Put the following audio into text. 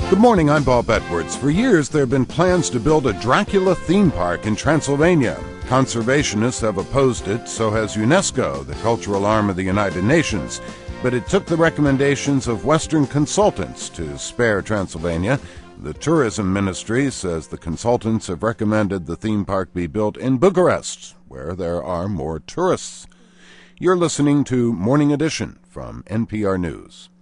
Good morning, I'm Bob Edwards. For years, there have been plans to build a Dracula theme park in Transylvania. Conservationists have opposed it, so has UNESCO, the cultural arm of the United Nations. But it took the recommendations of Western consultants to spare Transylvania. The tourism ministry says the consultants have recommended the theme park be built in Bucharest, where there are more tourists. You're listening to Morning Edition from NPR News.